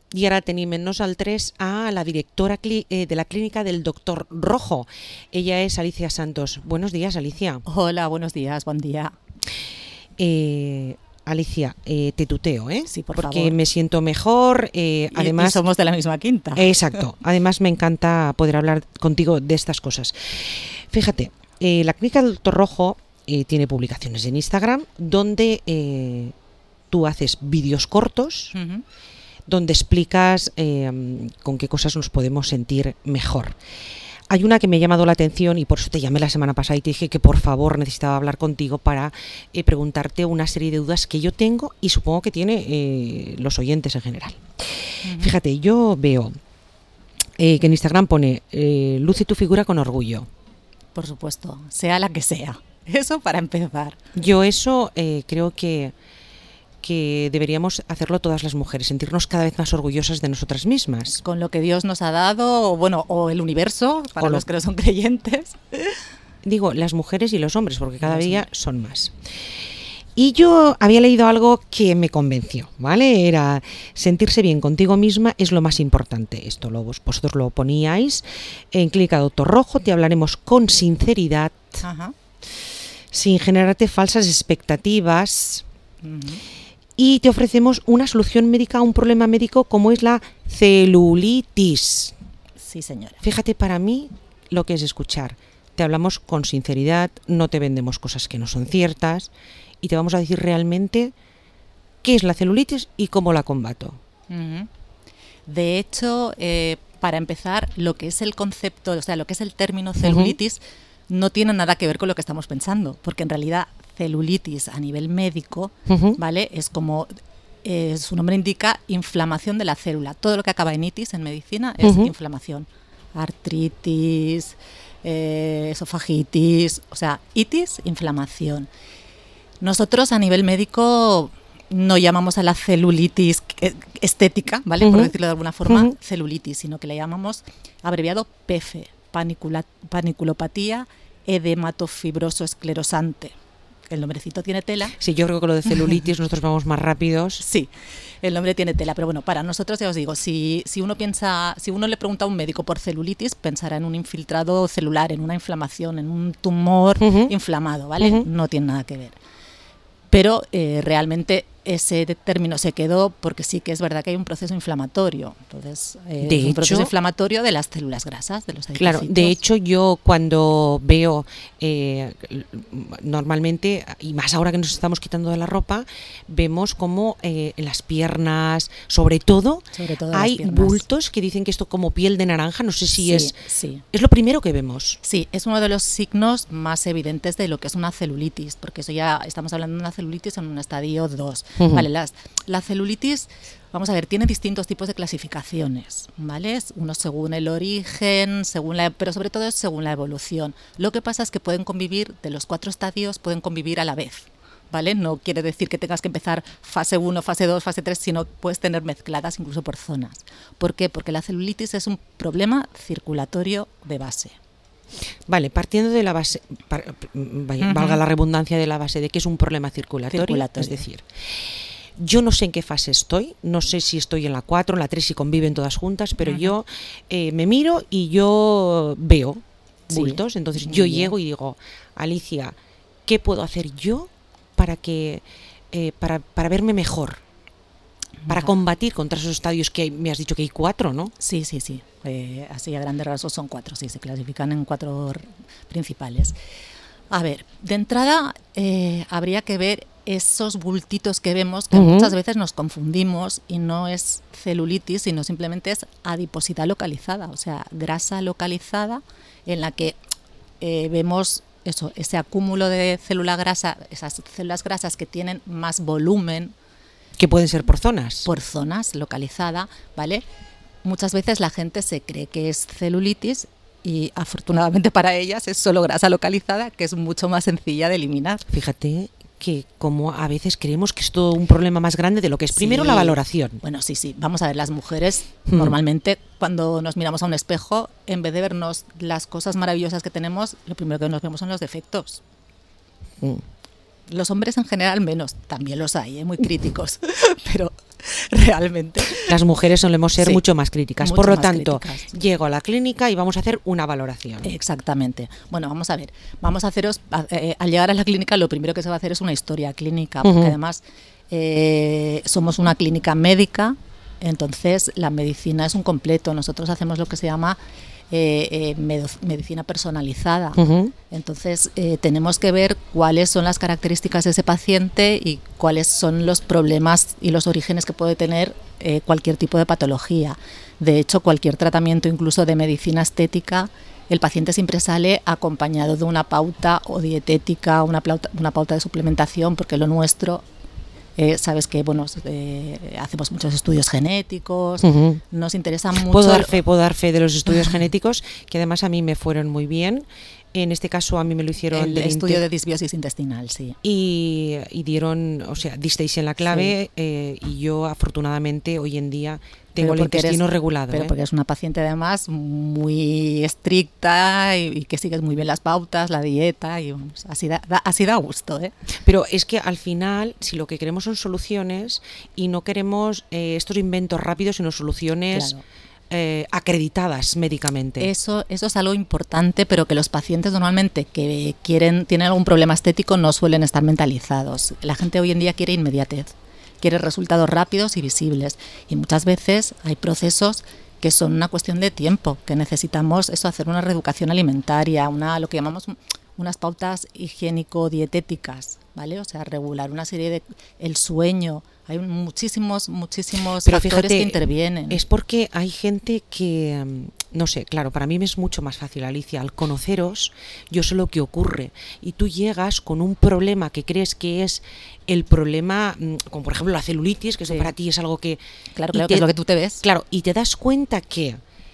I ara tenim en nosaltres a la directora de la clínica del Doctor Rojo. Ella es Alicia Santos. Buenos días, Alicia. Hola, buenos días, buen día. Alicia, te tuteo, Sí, por porque favor. me siento mejor. Además, y somos de la misma quinta. Exacto. Además, me encanta poder hablar contigo de estas cosas. Fíjate, la clínica del Doctor Rojo tiene publicaciones en Instagram donde tú haces vídeos cortos, Uh-huh. donde explicas con qué cosas nos podemos sentir mejor. Hay una que me ha llamado la atención y por eso te llamé la semana pasada y te dije que por favor necesitaba hablar contigo para preguntarte una serie de dudas que yo tengo y supongo que tiene los oyentes en general. Uh-huh. Fíjate, yo veo que en Instagram pone luce tu figura con orgullo. Por supuesto, sea la que sea. Eso para empezar. Yo eso creo que deberíamos hacerlo todas las mujeres, sentirnos cada vez más orgullosas de nosotras mismas. Con lo que Dios nos ha dado, o el universo, para los que no son creyentes. Digo, las mujeres y los hombres, porque cada día son más. Y yo había leído algo que me convenció, ¿vale? Era sentirse bien contigo misma es lo más importante. Esto vosotros lo poníais en Clínica Doctor Rojo, te hablaremos con sinceridad, Ajá. sin generarte falsas expectativas. Uh-huh. Y te ofrecemos una solución médica a un problema médico como es la celulitis. Sí, señora. Fíjate para mí lo que es escuchar. Te hablamos con sinceridad, no te vendemos cosas que no son ciertas y te vamos a decir realmente qué es la celulitis y cómo la combato. Uh-huh. De hecho, para empezar, lo que es el concepto, o sea, lo que es el término celulitis, no tiene nada que ver con lo que estamos pensando, porque en realidad celulitis a nivel médico, ¿vale? Es como su nombre indica, inflamación de la célula. Todo lo que acaba en itis en medicina es inflamación. Artritis, esofagitis, o sea, itis, inflamación. Nosotros a nivel médico no llamamos a la celulitis estética, ¿vale? Por decirlo de alguna forma, celulitis, sino que le llamamos abreviado PEFE, paniculopatía edematofibroso esclerosante. El nombrecito tiene tela. Sí, yo creo que lo de celulitis nosotros vamos más rápidos. Sí, el nombre tiene tela, pero bueno, para nosotros ya os digo, si uno le pregunta a un médico por celulitis, pensará en un infiltrado celular, en una inflamación, en un tumor inflamado, ¿vale? No tiene nada que ver. Pero realmente ese término se quedó porque sí que es verdad que hay un proceso inflamatorio. Entonces, es un proceso inflamatorio de las células grasas, de los adipocitos. Claro, de hecho yo cuando veo normalmente, y más ahora que nos estamos quitando de la ropa, vemos como en las piernas, sobre todo hay bultos que dicen que esto como piel de naranja, no sé si es lo primero que vemos. Sí, es uno de los signos más evidentes de lo que es una celulitis, porque eso ya estamos hablando de una celulitis en un estadio 2. Vale, la celulitis, vamos a ver, tiene distintos tipos de clasificaciones, ¿vale? Uno según el origen, pero sobre todo es según la evolución. Lo que pasa es que pueden convivir, de los 4 estadios, pueden convivir a la vez, ¿vale? No quiere decir que tengas que empezar fase 1, fase 2, fase 3, sino puedes tener mezcladas incluso por zonas. ¿Por qué? Porque la celulitis es un problema circulatorio de base. Vale, partiendo de la base, valga la redundancia de la base de que es un problema circulatorio. Es decir, yo no sé en qué fase estoy, no sé si estoy en la 4, en la 3, si conviven todas juntas, pero yo me miro y yo veo bultos, entonces yo llego y digo, Alicia, ¿qué puedo hacer yo para verme mejor? Para combatir contra esos estadios que me has dicho que hay 4, ¿no? Sí. Así a grandes rasgos son 4, sí, se clasifican en 4 principales. A ver, de entrada habría que ver esos bultitos que vemos, que muchas veces nos confundimos y no es celulitis, sino simplemente es adiposidad localizada, o sea, grasa localizada en la que vemos ese acúmulo de célula grasa, esas células grasas que tienen más volumen. Que pueden ser por zonas. Por zonas, localizada, ¿vale? Muchas veces la gente se cree que es celulitis y afortunadamente para ellas es solo grasa localizada, que es mucho más sencilla de eliminar. Fíjate que como a veces creemos que es todo un problema más grande de lo que es. Primero la valoración. Bueno, sí. Vamos a ver, las mujeres normalmente cuando nos miramos a un espejo, en vez de vernos las cosas maravillosas que tenemos, lo primero que nos vemos son los defectos. Los hombres en general menos, también los hay, muy críticos, pero realmente... Las mujeres solemos ser mucho más críticas. Por lo tanto, críticas. Llego a la clínica y vamos a hacer una valoración. Exactamente. Bueno, vamos a ver, vamos a haceros, al llegar a la clínica lo primero que se va a hacer es una historia clínica, porque además somos una clínica médica, entonces la medicina es un completo. Nosotros hacemos lo que se llama medicina personalizada. Entonces tenemos que ver cuáles son las características de ese paciente y cuáles son los problemas y los orígenes que puede tener cualquier tipo de patología. De hecho, cualquier tratamiento, incluso de medicina estética, el paciente siempre sale acompañado de una pauta o dietética, una pauta de suplementación, porque lo nuestro... sabes que bueno, hacemos muchos estudios genéticos, nos interesa mucho... Puedo dar fe de los estudios genéticos, que además a mí me fueron muy bien. En este caso a mí me lo hicieron... El estudio de disbiosis intestinal, sí. Y dieron, o sea, disteis en la clave, y yo afortunadamente hoy en día tengo el intestino regulado. Pero porque es una paciente además muy estricta y que sigues muy bien las pautas, la dieta, y vamos, así da gusto. Pero es que al final, si lo que queremos son soluciones y no queremos estos inventos rápidos, sino soluciones... Claro. Acreditadas médicamente. Eso es algo importante, pero que los pacientes normalmente que tienen algún problema estético no suelen estar mentalizados. La gente hoy en día quiere inmediatez, quiere resultados rápidos y visibles, y muchas veces hay procesos que son una cuestión de tiempo, que necesitamos hacer una reeducación alimentaria, lo que llamamos unas pautas higiénico-dietéticas, ¿vale? O sea, regular una serie de... el sueño. Hay muchísimos pero factores, fíjate, que intervienen. Es porque hay gente que, no sé, claro, para mí me es mucho más fácil, Alicia, al conoceros, yo sé lo que ocurre. Y tú llegas con un problema que crees que es el problema, como por ejemplo la celulitis, que eso para ti es algo que... Claro, que es lo que tú te ves. Claro, y te das cuenta que,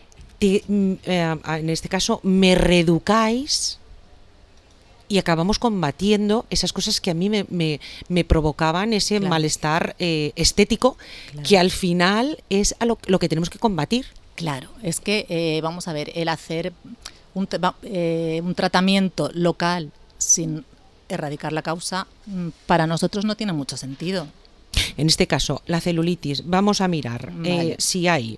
en este caso, me reeducáis... Y acabamos combatiendo esas cosas que a mí me provocaban ese malestar estético, que al final es a lo que tenemos que combatir. Claro, es que, vamos a ver, el hacer un tratamiento local sin erradicar la causa, para nosotros no tiene mucho sentido. En este caso, la celulitis, vamos a mirar si hay...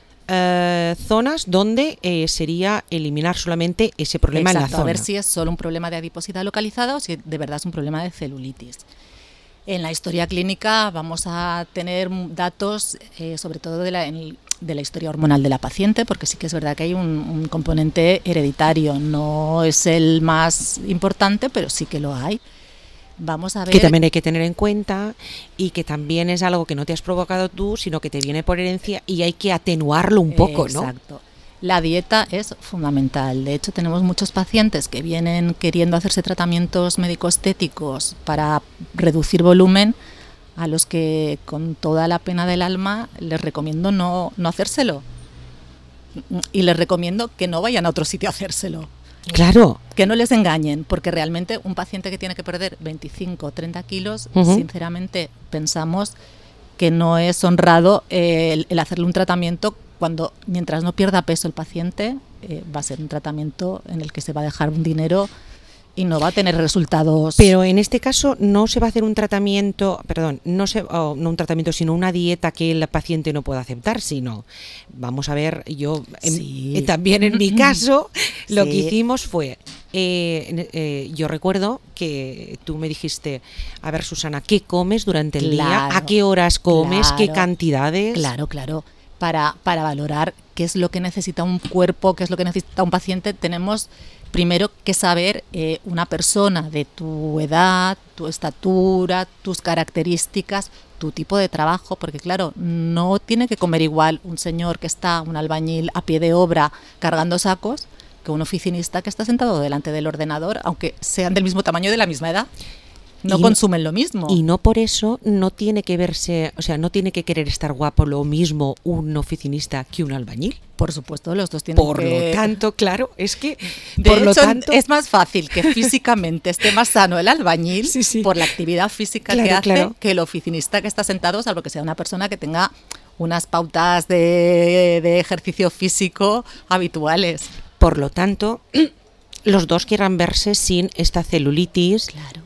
zonas donde sería eliminar solamente ese problema. Exacto, en la zona. A ver si es solo un problema de adiposidad localizada o si de verdad es un problema de celulitis. En la historia clínica vamos a tener datos sobre todo de la historia hormonal de la paciente, porque sí que es verdad que hay un componente hereditario, no es el más importante, pero sí que lo hay. Vamos a ver. Que también hay que tener en cuenta y que también es algo que no te has provocado tú, sino que te viene por herencia y hay que atenuarlo un poco, ¿no? Exacto. La dieta es fundamental. De hecho, tenemos muchos pacientes que vienen queriendo hacerse tratamientos médico-estéticos para reducir volumen, a los que con toda la pena del alma les recomiendo no hacérselo. Y les recomiendo que no vayan a otro sitio a hacérselo. Claro. Que no les engañen, porque realmente un paciente que tiene que perder 25 o 30 kilos, sinceramente pensamos que no es honrado el hacerle un tratamiento cuando, mientras no pierda peso el paciente, va a ser un tratamiento en el que se va a dejar un dinero y no va a tener resultados. Pero en este caso no se va a hacer un tratamiento, no un tratamiento, sino una dieta que el paciente no pueda aceptar, sino, vamos a ver, también en mi caso, lo que hicimos fue, yo recuerdo que tú me dijiste, a ver, Susana, ¿qué comes durante el día? ¿A qué horas comes? ¿Qué cantidades? Claro. Para valorar qué es lo que necesita un cuerpo, qué es lo que necesita un paciente, tenemos primero que saber una persona de tu edad, tu estatura, tus características, tu tipo de trabajo, porque claro, no tiene que comer igual un señor que está, un albañil a pie de obra cargando sacos, que un oficinista que está sentado delante del ordenador, aunque sean del mismo tamaño y de la misma edad. No consumen lo mismo. Y no por eso no tiene que verse, o sea, no tiene que querer estar guapo lo mismo un oficinista que un albañil. Por supuesto, los dos tienen Por lo tanto, claro, es que... De hecho, es más fácil que físicamente esté más sano el albañil por la actividad física que hace que el oficinista que está sentado, salvo que sea una persona que tenga unas pautas de ejercicio físico habituales. Por lo tanto... los dos quieran verse sin esta celulitis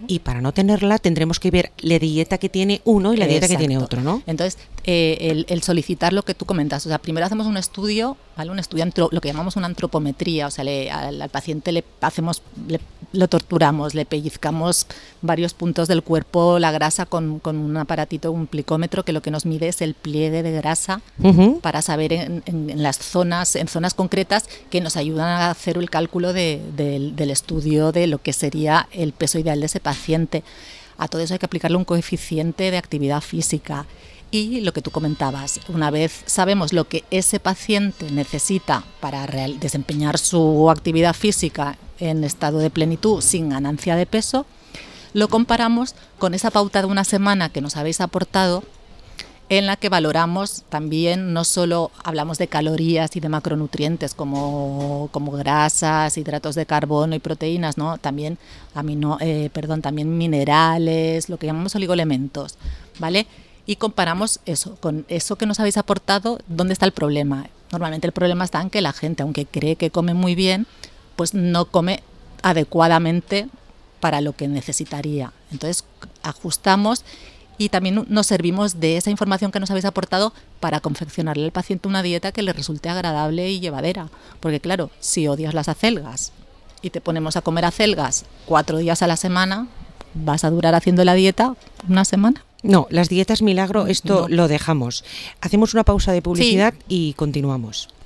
Y para no tenerla tendremos que ver la dieta que tiene uno y la dieta que tiene otro, ¿no? Entonces, el solicitar lo que tú comentas, o sea, primero hacemos un estudio, ¿vale? Un estudio, lo que llamamos una antropometría, o sea, al paciente lo torturamos, le pellizcamos varios puntos del cuerpo, la grasa con un aparatito, un plicómetro, que lo que nos mide es el pliegue de grasa para saber en las zonas, en zonas concretas que nos ayudan a hacer el cálculo del estudio de lo que sería el peso ideal de ese paciente. A todo eso hay que aplicarle un coeficiente de actividad física. Y lo que tú comentabas, una vez sabemos lo que ese paciente necesita para desempeñar su actividad física en estado de plenitud sin ganancia de peso, lo comparamos con esa pauta de una semana que nos habéis aportado, en la que valoramos también, no solo hablamos de calorías y de macronutrientes como grasas, hidratos de carbono y proteínas, ¿no? También también minerales, lo que llamamos oligoelementos, ¿vale? Y comparamos eso con eso que nos habéis aportado, ¿dónde está el problema? Normalmente el problema está en que la gente, aunque cree que come muy bien, pues no come adecuadamente para lo que necesitaría. Entonces ajustamos y también nos servimos de esa información que nos habéis aportado para confeccionarle al paciente una dieta que le resulte agradable y llevadera. Porque claro, si odias las acelgas y te ponemos a comer acelgas 4 días a la semana, ¿vas a durar haciendo la dieta una semana? No, las dietas milagro, esto no. Lo dejamos. Hacemos una pausa de publicidad y continuamos.